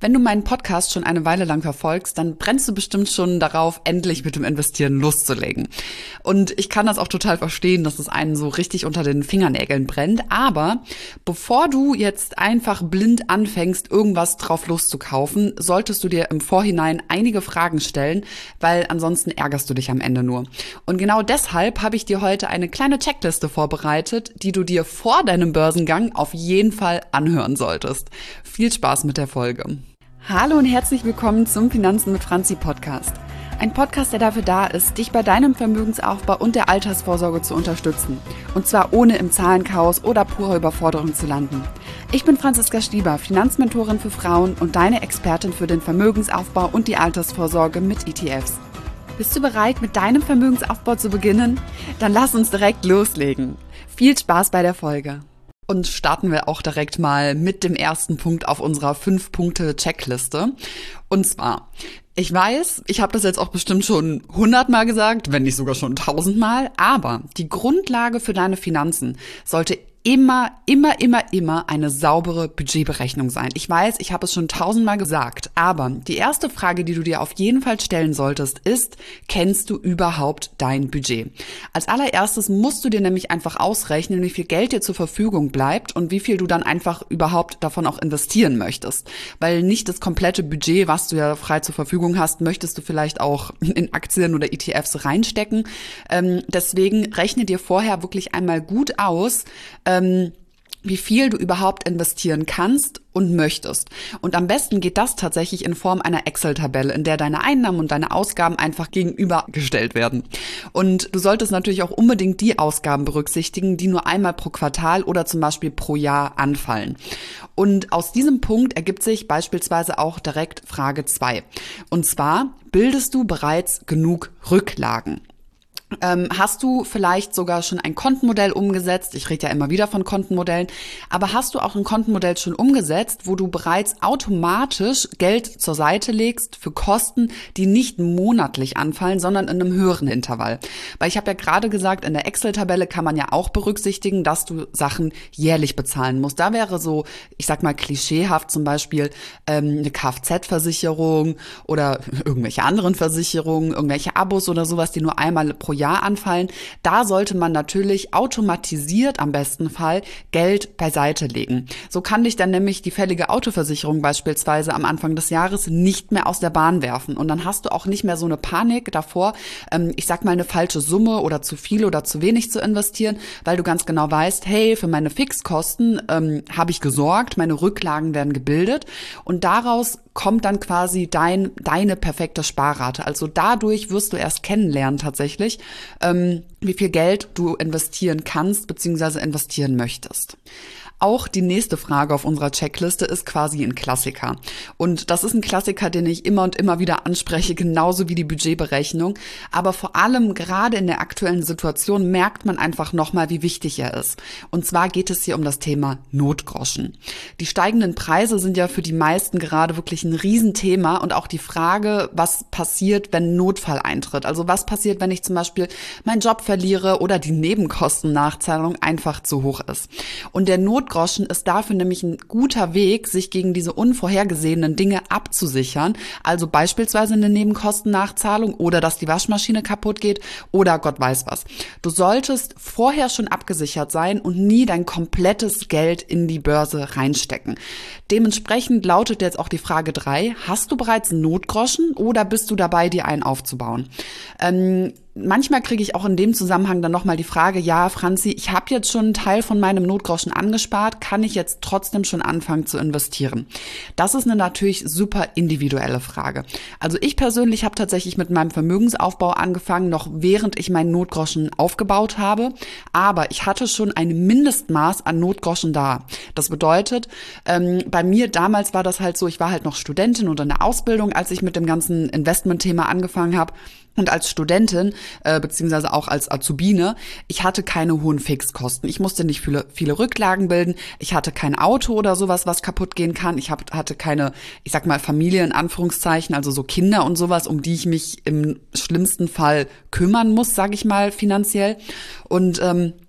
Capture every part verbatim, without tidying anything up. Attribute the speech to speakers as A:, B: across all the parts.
A: Wenn du meinen Podcast schon eine Weile lang verfolgst, dann brennst du bestimmt schon darauf, endlich mit dem Investieren loszulegen. Und ich kann das auch total verstehen, dass es einen so richtig unter den Fingernägeln brennt. Aber bevor du jetzt einfach blind anfängst, irgendwas drauf loszukaufen, solltest du dir im Vorhinein einige Fragen stellen, weil ansonsten ärgerst du dich am Ende nur. Und genau deshalb habe ich dir heute eine kleine Checkliste vorbereitet, die du dir vor deinem Börsengang auf jeden Fall anhören solltest. Viel Spaß mit der Folge. Hallo und herzlich willkommen zum Finanzen mit Franzi Podcast. Ein Podcast, der dafür da ist, dich bei deinem Vermögensaufbau und der Altersvorsorge zu unterstützen. Und zwar ohne im Zahlenchaos oder purer Überforderung zu landen. Ich bin Franziska Stieber, Finanzmentorin für Frauen und deine Expertin für den Vermögensaufbau und die Altersvorsorge mit E T Fs. Bist du bereit, mit deinem Vermögensaufbau zu beginnen? Dann lass uns direkt loslegen. Viel Spaß bei der Folge. Und starten wir auch direkt mal mit dem ersten Punkt auf unserer fünf-Punkte-Checkliste. Und zwar, ich weiß, ich habe das jetzt auch bestimmt schon hundertmal gesagt, wenn nicht sogar schon tausendmal, aber die Grundlage für deine Finanzen sollte immer, immer, immer, immer eine saubere Budgetberechnung sein. Ich weiß, ich habe es schon tausendmal gesagt, aber die erste Frage, die du dir auf jeden Fall stellen solltest, ist, kennst du überhaupt dein Budget? Als allererstes musst du dir nämlich einfach ausrechnen, wie viel Geld dir zur Verfügung bleibt und wie viel du dann einfach überhaupt davon auch investieren möchtest. Weil nicht das komplette Budget, was du ja frei zur Verfügung hast, möchtest du vielleicht auch in Aktien oder E T Fs reinstecken. Ähm, deswegen rechne dir vorher wirklich einmal gut aus, Ähm, wie viel du überhaupt investieren kannst und möchtest. Und am besten geht das tatsächlich in Form einer Excel-Tabelle, in der deine Einnahmen und deine Ausgaben einfach gegenübergestellt werden. Und du solltest natürlich auch unbedingt die Ausgaben berücksichtigen, die nur einmal pro Quartal oder zum Beispiel pro Jahr anfallen. Und aus diesem Punkt ergibt sich beispielsweise auch direkt Frage zwei. Und zwar, bildest du bereits genug Rücklagen? Ähm, hast du vielleicht sogar schon ein Kontenmodell umgesetzt? Ich rede ja immer wieder von Kontenmodellen. Aber hast du auch ein Kontenmodell schon umgesetzt, wo du bereits automatisch Geld zur Seite legst für Kosten, die nicht monatlich anfallen, sondern in einem höheren Intervall? Weil ich habe ja gerade gesagt, in der Excel-Tabelle kann man ja auch berücksichtigen, dass du Sachen jährlich bezahlen musst. Da wäre so, ich sag mal klischeehaft zum Beispiel ähm, eine Kfz-Versicherung oder irgendwelche anderen Versicherungen, irgendwelche Abos oder sowas, die nur einmal pro Jahr anfallen. Da sollte man natürlich automatisiert am besten Fall Geld beiseite legen. So kann dich dann nämlich die fällige Autoversicherung beispielsweise am Anfang des Jahres nicht mehr aus der Bahn werfen. Und dann hast du auch nicht mehr so eine Panik davor, ähm, ich sag mal eine falsche Summe oder zu viel oder zu wenig zu investieren, weil du ganz genau weißt, hey, für meine Fixkosten ähm, habe ich gesorgt, meine Rücklagen werden gebildet und daraus kommt dann quasi dein deine perfekte Sparrate. Also dadurch wirst du erst kennenlernen tatsächlich, ähm, wie viel Geld du investieren kannst bzw. investieren möchtest. Auch die nächste Frage auf unserer Checkliste ist quasi ein Klassiker. Und das ist ein Klassiker, den ich immer und immer wieder anspreche, genauso wie die Budgetberechnung. Aber vor allem gerade in der aktuellen Situation merkt man einfach nochmal, wie wichtig er ist. Und zwar geht es hier um das Thema Notgroschen. Die steigenden Preise sind ja für die meisten gerade wirklich ein Riesenthema und auch die Frage, was passiert, wenn ein Notfall eintritt. Also was passiert, wenn ich zum Beispiel meinen Job verliere oder die Nebenkostennachzahlung einfach zu hoch ist. Und der Not Notgroschen ist dafür nämlich ein guter Weg, sich gegen diese unvorhergesehenen Dinge abzusichern. Also beispielsweise eine Nebenkostennachzahlung oder dass die Waschmaschine kaputt geht oder Gott weiß was. Du solltest vorher schon abgesichert sein und nie dein komplettes Geld in die Börse reinstecken. Dementsprechend lautet jetzt auch die Frage drei. Hast du bereits einen Notgroschen oder bist du dabei, dir einen aufzubauen? Ähm, Manchmal kriege ich auch in dem Zusammenhang dann nochmal die Frage, ja, Franzi, ich habe jetzt schon einen Teil von meinem Notgroschen angespart, kann ich jetzt trotzdem schon anfangen zu investieren? Das ist eine natürlich super individuelle Frage. Also ich persönlich habe tatsächlich mit meinem Vermögensaufbau angefangen, noch während ich meinen Notgroschen aufgebaut habe, aber ich hatte schon ein Mindestmaß an Notgroschen da. Das bedeutet, ähm, bei mir damals war das halt so, ich war halt noch Studentin und in der Ausbildung, als ich mit dem ganzen Investmentthema angefangen habe. Und als Studentin, äh, beziehungsweise auch als Azubine, ich hatte keine hohen Fixkosten. Ich musste nicht viele, viele Rücklagen bilden. Ich hatte kein Auto oder sowas, was kaputt gehen kann. Ich hab, hatte keine, ich sag mal, Familie in Anführungszeichen, also so Kinder und sowas, um die ich mich im schlimmsten Fall kümmern muss, sag ich mal, finanziell. Und ähm,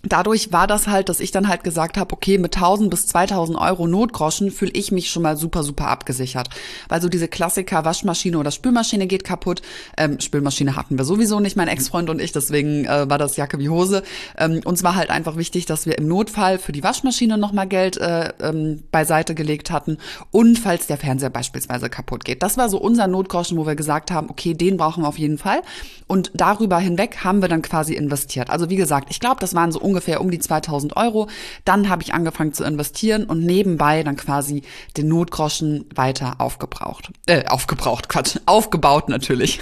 A: Dadurch war das halt, dass ich dann halt gesagt habe, okay, mit tausend bis zweitausend Euro Notgroschen fühle ich mich schon mal super, super abgesichert. Weil so diese Klassiker, Waschmaschine oder Spülmaschine geht kaputt. Ähm, Spülmaschine hatten wir sowieso nicht, mein Ex-Freund und ich, deswegen äh, war das Jacke wie Hose. Ähm, uns war halt einfach wichtig, dass wir im Notfall für die Waschmaschine nochmal Geld äh, ähm, beiseite gelegt hatten und falls der Fernseher beispielsweise kaputt geht. Das war so unser Notgroschen, wo wir gesagt haben, okay, den brauchen wir auf jeden Fall. Und darüber hinweg haben wir dann quasi investiert. Also wie gesagt, ich glaube, das waren so ungefähr um die zweitausend Euro. Dann habe ich angefangen zu investieren und nebenbei dann quasi den Notgroschen weiter aufgebraucht. Äh, aufgebraucht, Quatsch, aufgebaut natürlich.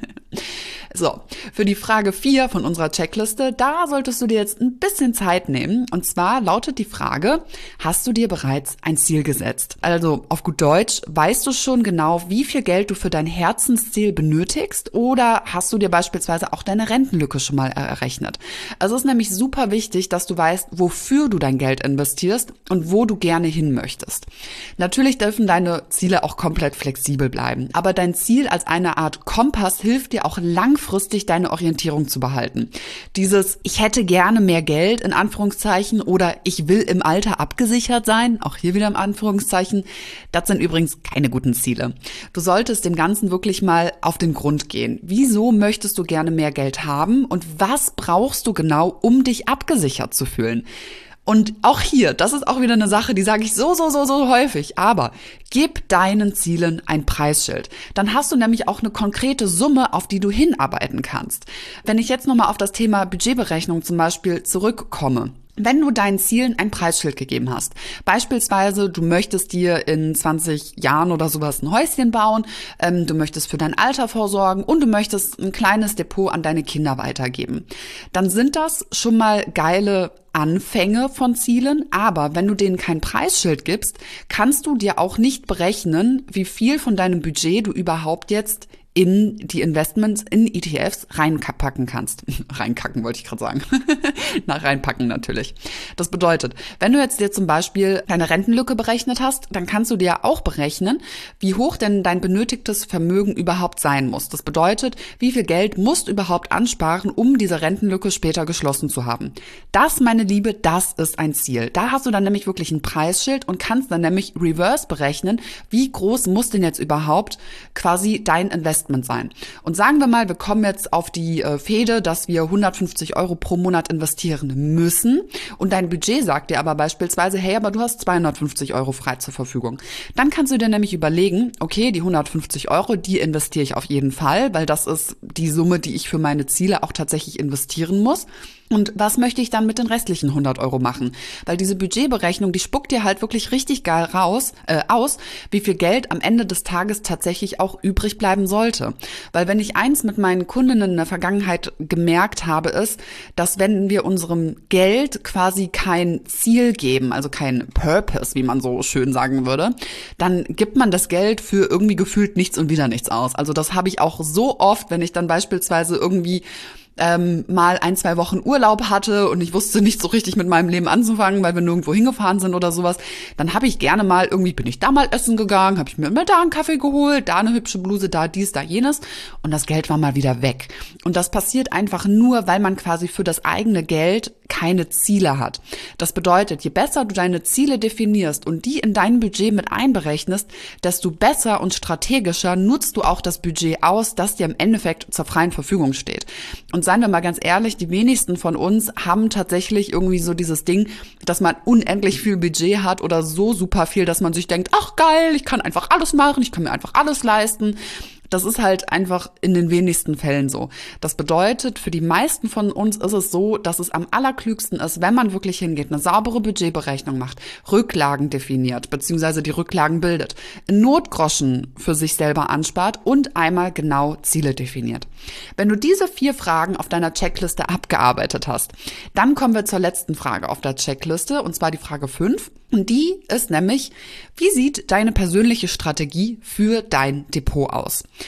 A: So, für die Frage vier von unserer Checkliste, da solltest du dir jetzt ein bisschen Zeit nehmen. Und zwar lautet die Frage, hast du dir bereits ein Ziel gesetzt? Also auf gut Deutsch, weißt du schon genau, wie viel Geld du für dein Herzensziel benötigst? Oder hast du dir beispielsweise auch deine Rentenlücke schon mal errechnet? Also es ist nämlich super wichtig, dass du weißt, wofür du dein Geld investierst und wo du gerne hin möchtest. Natürlich dürfen deine Ziele auch komplett flexibel bleiben. Aber dein Ziel als eine Art Kompass hilft dir auch langfristig deine Orientierung zu behalten. Dieses ich hätte gerne mehr Geld in Anführungszeichen oder ich will im Alter abgesichert sein, auch hier wieder im Anführungszeichen, das sind übrigens keine guten Ziele. Du solltest dem Ganzen wirklich mal auf den Grund gehen. Wieso möchtest du gerne mehr Geld haben und was brauchst du genau, um dich abgesichert zu fühlen? Und auch hier, das ist auch wieder eine Sache, die sage ich so, so, so, so häufig, aber gib deinen Zielen ein Preisschild. Dann hast du nämlich auch eine konkrete Summe, auf die du hinarbeiten kannst. Wenn ich jetzt nochmal auf das Thema Budgetberechnung zum Beispiel zurückkomme, wenn du deinen Zielen ein Preisschild gegeben hast, beispielsweise du möchtest dir in zwanzig Jahren oder sowas ein Häuschen bauen, ähm, du möchtest für dein Alter vorsorgen und du möchtest ein kleines Depot an deine Kinder weitergeben, dann sind das schon mal geile Anfänge von Zielen, aber wenn du denen kein Preisschild gibst, kannst du dir auch nicht berechnen, wie viel von deinem Budget du überhaupt jetzt in die Investments in E T Fs reinpacken kannst. Reinkacken wollte ich gerade sagen. Na, reinpacken natürlich. Das bedeutet, wenn du jetzt dir zum Beispiel deine Rentenlücke berechnet hast, dann kannst du dir auch berechnen, wie hoch denn dein benötigtes Vermögen überhaupt sein muss. Das bedeutet, wie viel Geld musst du überhaupt ansparen, um diese Rentenlücke später geschlossen zu haben. Das, meine Liebe, das ist ein Ziel. Da hast du dann nämlich wirklich ein Preisschild und kannst dann nämlich reverse berechnen, wie groß muss denn jetzt überhaupt quasi dein Investment sein. Und sagen wir mal, wir kommen jetzt auf die äh, Fehde, dass wir hundertfünfzig Euro pro Monat investieren müssen und dein Budget sagt dir aber beispielsweise, hey, aber du hast zweihundertfünfzig Euro frei zur Verfügung. Dann kannst du dir nämlich überlegen, okay, die hundertfünfzig Euro, die investiere ich auf jeden Fall, weil das ist die Summe, die ich für meine Ziele auch tatsächlich investieren muss. Und was möchte ich dann mit den restlichen hundert Euro machen? Weil diese Budgetberechnung, die spuckt dir halt wirklich richtig geil raus, äh, aus, wie viel Geld am Ende des Tages tatsächlich auch übrig bleiben sollte. Weil wenn ich eins mit meinen Kundinnen in der Vergangenheit gemerkt habe, ist, dass wenn wir unserem Geld quasi kein Ziel geben, also kein Purpose, wie man so schön sagen würde, dann gibt man das Geld für irgendwie gefühlt nichts und wieder nichts aus. Also das habe ich auch so oft, wenn ich dann beispielsweise irgendwie Ähm, mal ein, zwei Wochen Urlaub hatte und ich wusste nicht so richtig mit meinem Leben anzufangen, weil wir nirgendwo hingefahren sind oder sowas, dann habe ich gerne mal, irgendwie bin ich da mal essen gegangen, habe ich mir immer da einen Kaffee geholt, da eine hübsche Bluse, da dies, da jenes und das Geld war mal wieder weg. Und das passiert einfach nur, weil man quasi für das eigene Geld keine Ziele hat. Das bedeutet, je besser du deine Ziele definierst und die in dein Budget mit einberechnest, desto besser und strategischer nutzt du auch das Budget aus, das dir im Endeffekt zur freien Verfügung steht. Und seien wir mal ganz ehrlich, die wenigsten von uns haben tatsächlich irgendwie so dieses Ding, dass man unendlich viel Budget hat oder so super viel, dass man sich denkt, ach geil, ich kann einfach alles machen, ich kann mir einfach alles leisten. Das ist halt einfach in den wenigsten Fällen so. Das bedeutet, für die meisten von uns ist es so, dass es am allerklügsten ist, wenn man wirklich hingeht, eine saubere Budgetberechnung macht, Rücklagen definiert, beziehungsweise die Rücklagen bildet, Notgroschen für sich selber anspart und einmal genau Ziele definiert. Wenn du diese vier Fragen auf deiner Checkliste abgearbeitet hast, dann kommen wir zur letzten Frage auf der Checkliste, und zwar die Frage fünf. Und die ist nämlich, wie sieht deine persönliche Strategie für dein Depot aus?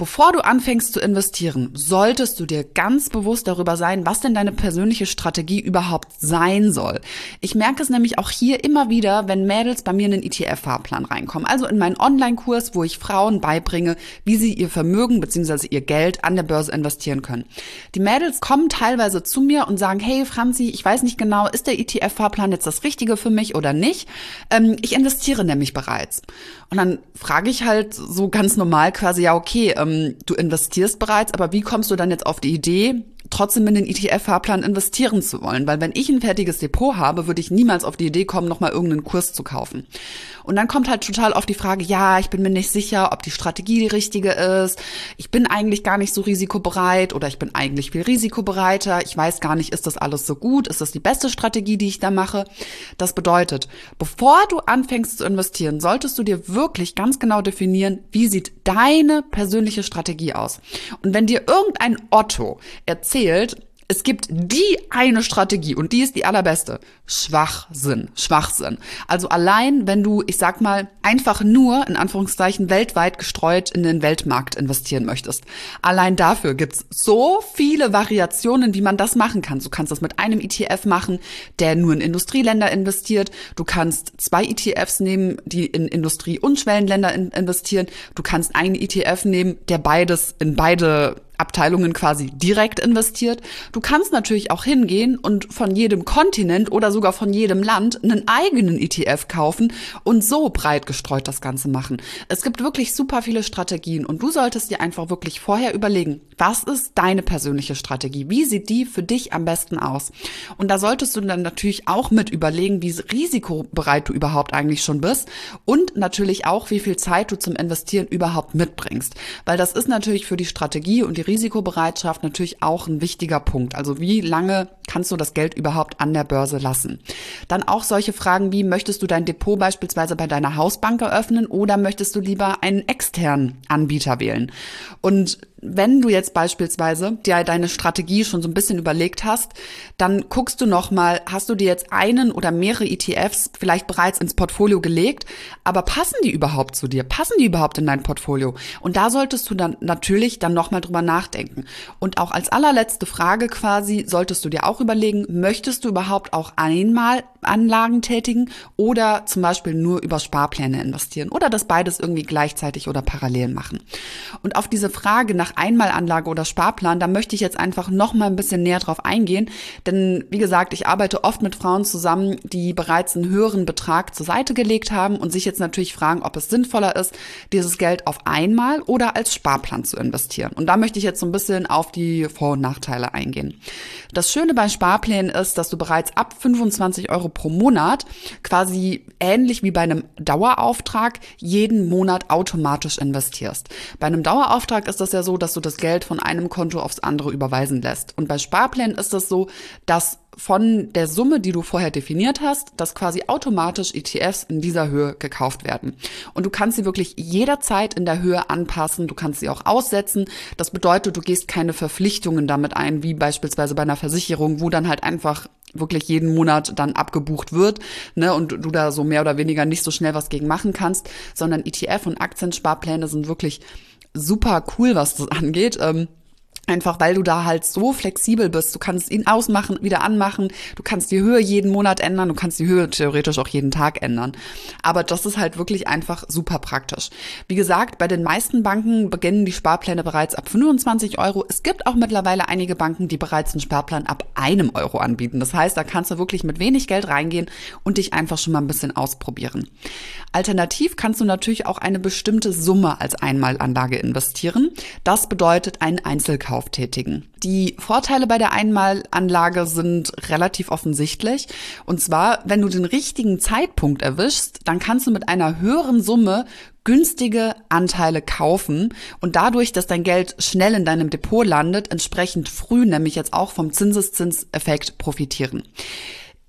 A: Bevor du anfängst zu investieren, solltest du dir ganz bewusst darüber sein, was denn deine persönliche Strategie überhaupt sein soll. Ich merke es nämlich auch hier immer wieder, wenn Mädels bei mir in den E T F-Fahrplan reinkommen. Also in meinen Online-Kurs, wo ich Frauen beibringe, wie sie ihr Vermögen bzw. ihr Geld an der Börse investieren können. Die Mädels kommen teilweise zu mir und sagen, hey Franzi, ich weiß nicht genau, ist der E T F-Fahrplan jetzt das Richtige für mich oder nicht? Ähm, ich investiere nämlich bereits. Und dann frage ich halt so ganz normal quasi, ja okay, ähm, du investierst bereits, aber wie kommst du dann jetzt auf die Idee, trotzdem in den E T F-Fahrplan investieren zu wollen? Weil wenn ich ein fertiges Depot habe, würde ich niemals auf die Idee kommen, nochmal irgendeinen Kurs zu kaufen. Und dann kommt halt total oft die Frage, ja, ich bin mir nicht sicher, ob die Strategie die richtige ist. Ich bin eigentlich gar nicht so risikobereit oder ich bin eigentlich viel risikobereiter. Ich weiß gar nicht, ist das alles so gut? Ist das die beste Strategie, die ich da mache? Das bedeutet, bevor du anfängst zu investieren, solltest du dir wirklich ganz genau definieren, wie sieht deine persönliche Strategie aus? Und wenn dir irgendein Otto erzählt, es gibt die eine Strategie und die ist die allerbeste. Schwachsinn, Schwachsinn. Also allein, wenn du, ich sag mal, einfach nur, in Anführungszeichen, weltweit gestreut in den Weltmarkt investieren möchtest. Allein dafür gibt's so viele Variationen, wie man das machen kann. Du kannst das mit einem E T F machen, der nur in Industrieländer investiert. Du kannst zwei E T Fs nehmen, die in Industrie- und Schwellenländer in- investieren. Du kannst einen E T F nehmen, der beides in beide Abteilungen quasi direkt investiert. Du kannst natürlich auch hingehen und von jedem Kontinent oder sogar von jedem Land einen eigenen E T F kaufen und so breit gestreut das Ganze machen. Es gibt wirklich super viele Strategien und du solltest dir einfach wirklich vorher überlegen, was ist deine persönliche Strategie? Wie sieht die für dich am besten aus? Und da solltest du dann natürlich auch mit überlegen, wie risikobereit du überhaupt eigentlich schon bist und natürlich auch, wie viel Zeit du zum Investieren überhaupt mitbringst. Weil das ist natürlich für die Strategie und die Risikobereitschaft natürlich auch ein wichtiger Punkt. Also wie lange kannst du das Geld überhaupt an der Börse lassen? Dann auch solche Fragen wie, möchtest du dein Depot beispielsweise bei deiner Hausbank eröffnen oder möchtest du lieber einen externen Anbieter wählen? Und wenn du jetzt beispielsweise dir deine Strategie schon so ein bisschen überlegt hast, dann guckst du nochmal, hast du dir jetzt einen oder mehrere E T Fs vielleicht bereits ins Portfolio gelegt, aber passen die überhaupt zu dir? Passen die überhaupt in dein Portfolio? Und da solltest du dann natürlich dann nochmal drüber nachdenken. Und auch als allerletzte Frage quasi solltest du dir auch überlegen, möchtest du überhaupt auch einmal Anlagen tätigen oder zum Beispiel nur über Sparpläne investieren oder das beides irgendwie gleichzeitig oder parallel machen? Und auf diese Frage nach Einmalanlage oder Sparplan, da möchte ich jetzt einfach noch mal ein bisschen näher drauf eingehen, denn wie gesagt, ich arbeite oft mit Frauen zusammen, die bereits einen höheren Betrag zur Seite gelegt haben und sich jetzt natürlich fragen, ob es sinnvoller ist, dieses Geld auf einmal oder als Sparplan zu investieren. Und da möchte ich jetzt so ein bisschen auf die Vor- und Nachteile eingehen. Das Schöne bei Sparplänen ist, dass du bereits ab fünfundzwanzig Euro pro Monat quasi ähnlich wie bei einem Dauerauftrag jeden Monat automatisch investierst. Bei einem Dauerauftrag ist das ja so, dass du das Geld von einem Konto aufs andere überweisen lässt. Und bei Sparplänen ist es so, dass von der Summe, die du vorher definiert hast, dass quasi automatisch E T Fs in dieser Höhe gekauft werden. Und du kannst sie wirklich jederzeit in der Höhe anpassen, du kannst sie auch aussetzen. Das bedeutet, du gehst keine Verpflichtungen damit ein, wie beispielsweise bei einer Versicherung, wo dann halt einfach wirklich jeden Monat dann abgebucht wird, ne, und du da so mehr oder weniger nicht so schnell was gegen machen kannst, sondern E T F und Aktiensparpläne sind wirklich super cool, was das angeht. Ähm, Einfach weil du da halt so flexibel bist. Du kannst ihn ausmachen, wieder anmachen. Du kannst die Höhe jeden Monat ändern. Du kannst die Höhe theoretisch auch jeden Tag ändern. Aber das ist halt wirklich einfach super praktisch. Wie gesagt, bei den meisten Banken beginnen die Sparpläne bereits ab fünfundzwanzig Euro. Es gibt auch mittlerweile einige Banken, die bereits einen Sparplan ab einem Euro anbieten. Das heißt, da kannst du wirklich mit wenig Geld reingehen und dich einfach schon mal ein bisschen ausprobieren. Alternativ kannst du natürlich auch eine bestimmte Summe als Einmalanlage investieren. Das bedeutet einen Einzelkauf tätigen. Die Vorteile bei der Einmalanlage sind relativ offensichtlich. Und zwar, wenn du den richtigen Zeitpunkt erwischst, dann kannst du mit einer höheren Summe günstige Anteile kaufen und dadurch, dass dein Geld schnell in deinem Depot landet, entsprechend früh nämlich jetzt auch vom Zinseszinseffekt profitieren.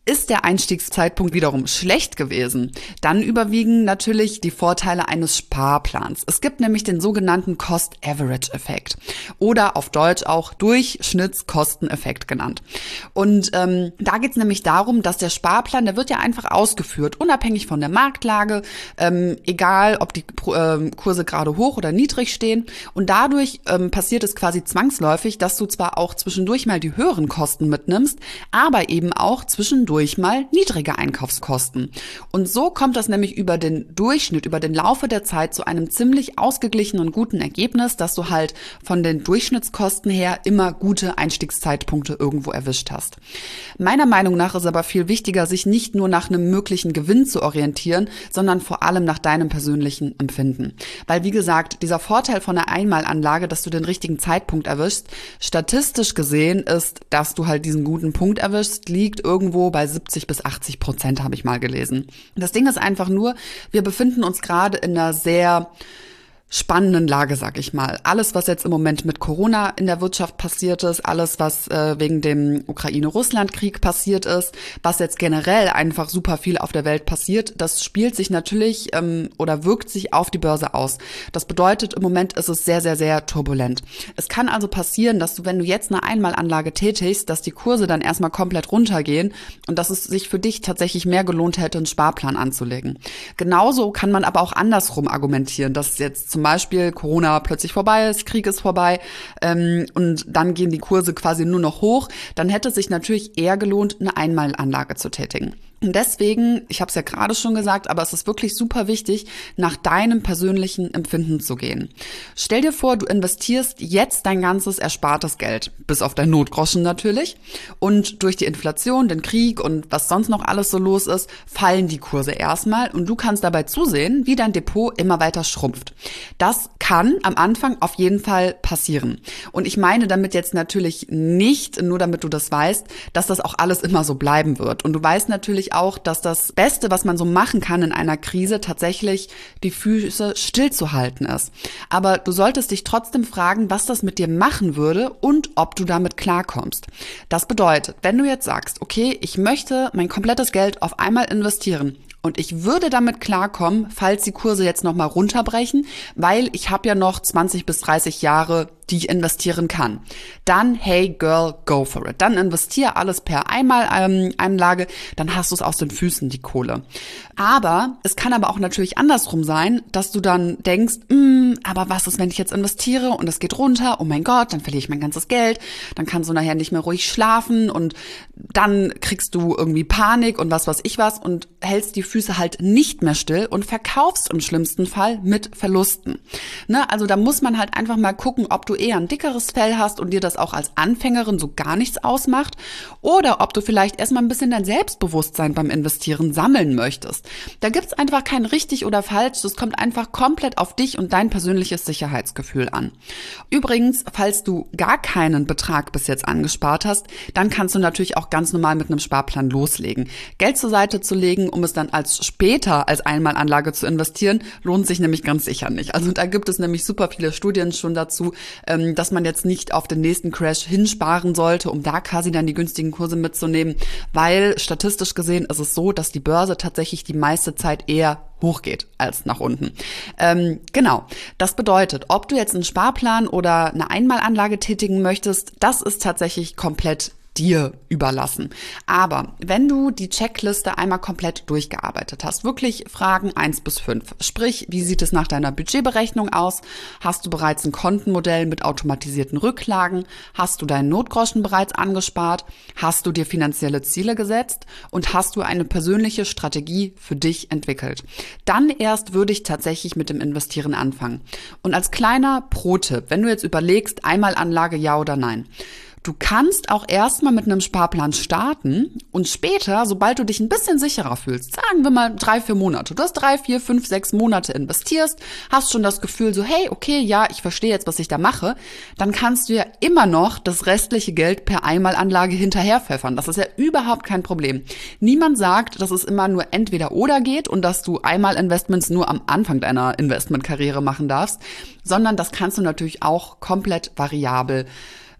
A: Ist der Einstiegszeitpunkt wiederum schlecht gewesen, dann überwiegen natürlich die Vorteile eines Sparplans. Es gibt nämlich den sogenannten Cost-Average-Effekt oder auf Deutsch auch Durchschnittskosteneffekt genannt. Und ähm, da geht es nämlich darum, dass der Sparplan, der wird ja einfach ausgeführt, unabhängig von der Marktlage, ähm, egal ob die äh, Kurse gerade hoch oder niedrig stehen. Und dadurch ähm, passiert es quasi zwangsläufig, dass du zwar auch zwischendurch mal die höheren Kosten mitnimmst, aber eben auch zwischendurch durch mal niedrige Einkaufskosten. Und so kommt das nämlich über den Durchschnitt, über den Laufe der Zeit zu einem ziemlich ausgeglichenen und guten Ergebnis, dass du halt von den Durchschnittskosten her immer gute Einstiegszeitpunkte irgendwo erwischt hast. Meiner Meinung nach ist aber viel wichtiger, sich nicht nur nach einem möglichen Gewinn zu orientieren, sondern vor allem nach deinem persönlichen Empfinden. Weil, wie gesagt, dieser Vorteil von einer Einmalanlage, dass du den richtigen Zeitpunkt erwischst, statistisch gesehen ist, dass du halt diesen guten Punkt erwischst, liegt irgendwo bei siebzig bis achtzig Prozent, habe ich mal gelesen. Das Ding ist einfach nur, wir befinden uns gerade in einer sehr spannenden Lage, sag ich mal. Alles, was jetzt im Moment mit Corona in der Wirtschaft passiert ist, alles, was äh, wegen dem Ukraine-Russland-Krieg passiert ist, was jetzt generell einfach super viel auf der Welt passiert, das spielt sich natürlich ähm, oder wirkt sich auf die Börse aus. Das bedeutet, im Moment ist es sehr, sehr, sehr turbulent. Es kann also passieren, dass du, wenn du jetzt eine Einmalanlage tätigst, dass die Kurse dann erstmal komplett runtergehen und dass es sich für dich tatsächlich mehr gelohnt hätte, einen Sparplan anzulegen. Genauso kann man aber auch andersrum argumentieren, dass jetzt zum Zum Beispiel Corona plötzlich vorbei ist, Krieg ist vorbei ähm, und dann gehen die Kurse quasi nur noch hoch, dann hätte es sich natürlich eher gelohnt, eine Einmalanlage zu tätigen. Und deswegen, ich habe es ja gerade schon gesagt, aber es ist wirklich super wichtig, nach deinem persönlichen Empfinden zu gehen. Stell dir vor, du investierst jetzt dein ganzes erspartes Geld, bis auf dein Notgroschen natürlich. Und durch die Inflation, den Krieg und was sonst noch alles so los ist, fallen die Kurse erstmal und du kannst dabei zusehen, wie dein Depot immer weiter schrumpft. Das kann am Anfang auf jeden Fall passieren. Und ich meine damit jetzt natürlich nicht, nur damit du das weißt, dass das auch alles immer so bleiben wird. Und du weißt natürlich auch, dass das Beste, was man so machen kann in einer Krise, tatsächlich die Füße stillzuhalten ist. Aber du solltest dich trotzdem fragen, was das mit dir machen würde und ob du damit klarkommst. Das bedeutet, wenn du jetzt sagst, okay, ich möchte mein komplettes Geld auf einmal investieren, und ich würde damit klarkommen, falls die Kurse jetzt nochmal runterbrechen, weil ich habe ja noch zwanzig bis dreißig Jahre, die ich investieren kann. Dann, hey girl, go for it. Dann investiere alles per Einmalanlage, dann hast du es aus den Füßen, die Kohle. Aber es kann aber auch natürlich andersrum sein, dass du dann denkst, mm, aber was ist, wenn ich jetzt investiere und es geht runter? Oh mein Gott, dann verliere ich mein ganzes Geld. Dann kannst du nachher nicht mehr ruhig schlafen und dann kriegst du irgendwie Panik und was weiß ich was und hältst die Füße halt nicht mehr still und verkaufst im schlimmsten Fall mit Verlusten. Ne? Also da muss man halt einfach mal gucken, ob du eher ein dickeres Fell hast und dir das auch als Anfängerin so gar nichts ausmacht oder ob du vielleicht erstmal ein bisschen dein Selbstbewusstsein beim Investieren sammeln möchtest. Da gibt's einfach kein richtig oder falsch, das kommt einfach komplett auf dich und dein persönliches Sicherheitsgefühl an. Übrigens, falls du gar keinen Betrag bis jetzt angespart hast, dann kannst du natürlich auch ganz normal mit einem Sparplan loslegen. Geld zur Seite zu legen, um es dann als später als Einmalanlage zu investieren, lohnt sich nämlich ganz sicher nicht. Also da gibt es nämlich super viele Studien schon dazu, dass man jetzt nicht auf den nächsten Crash hinsparen sollte, um da quasi dann die günstigen Kurse mitzunehmen, weil statistisch gesehen ist es so, dass die Börse tatsächlich die meiste Zeit eher hochgeht als nach unten. Ähm, genau. Das bedeutet, ob du jetzt einen Sparplan oder eine Einmalanlage tätigen möchtest, das ist tatsächlich komplett dir überlassen. Aber wenn du die Checkliste einmal komplett durchgearbeitet hast, wirklich Fragen eins bis fünf, sprich, wie sieht es nach deiner Budgetberechnung aus? Hast du bereits ein Kontenmodell mit automatisierten Rücklagen? Hast du deinen Notgroschen bereits angespart? Hast du dir finanzielle Ziele gesetzt? Und hast du eine persönliche Strategie für dich entwickelt? Dann erst würde ich tatsächlich mit dem Investieren anfangen. Und als kleiner Pro-Tipp, wenn du jetzt überlegst, Einmalanlage ja oder nein, du kannst auch erstmal mit einem Sparplan starten und später, sobald du dich ein bisschen sicherer fühlst, sagen wir mal drei, vier Monate, du hast drei, vier, fünf, sechs Monate investierst, hast schon das Gefühl so, hey, okay, ja, ich verstehe jetzt, was ich da mache, dann kannst du ja immer noch das restliche Geld per Einmalanlage hinterherpfeffern. Das ist ja überhaupt kein Problem. Niemand sagt, dass es immer nur entweder oder geht und dass du Einmalinvestments nur am Anfang deiner Investmentkarriere machen darfst, sondern das kannst du natürlich auch komplett variabel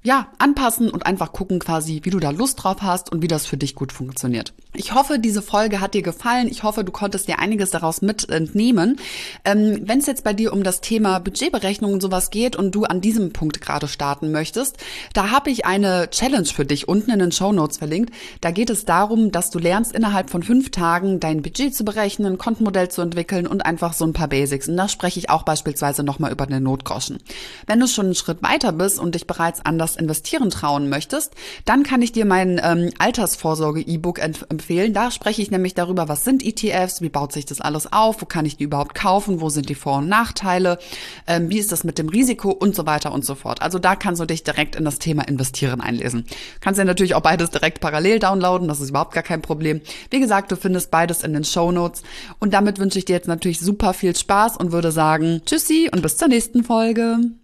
A: ja, anpassen und einfach gucken quasi, wie du da Lust drauf hast und wie das für dich gut funktioniert. Ich hoffe, diese Folge hat dir gefallen. Ich hoffe, du konntest dir einiges daraus mit entnehmen. Ähm, wenn es jetzt bei dir um das Thema Budgetberechnung und sowas geht und du an diesem Punkt gerade starten möchtest, da habe ich eine Challenge für dich unten in den Shownotes verlinkt. Da geht es darum, dass du lernst, innerhalb von fünf Tagen dein Budget zu berechnen, ein Kontenmodell zu entwickeln und einfach so ein paar Basics. Und da spreche ich auch beispielsweise nochmal über den Notgroschen. Wenn du schon einen Schritt weiter bist und dich bereits anders investieren trauen möchtest, dann kann ich dir mein ähm, Altersvorsorge-E-Book empf- empfehlen. Da spreche ich nämlich darüber, was sind E T Fs, wie baut sich das alles auf, wo kann ich die überhaupt kaufen, wo sind die Vor- und Nachteile, ähm, wie ist das mit dem Risiko und so weiter und so fort. Also da kannst du dich direkt in das Thema Investieren einlesen. Kannst ja natürlich auch beides direkt parallel downloaden, das ist überhaupt gar kein Problem. Wie gesagt, du findest beides in den Shownotes und damit wünsche ich dir jetzt natürlich super viel Spaß und würde sagen, tschüssi und bis zur nächsten Folge.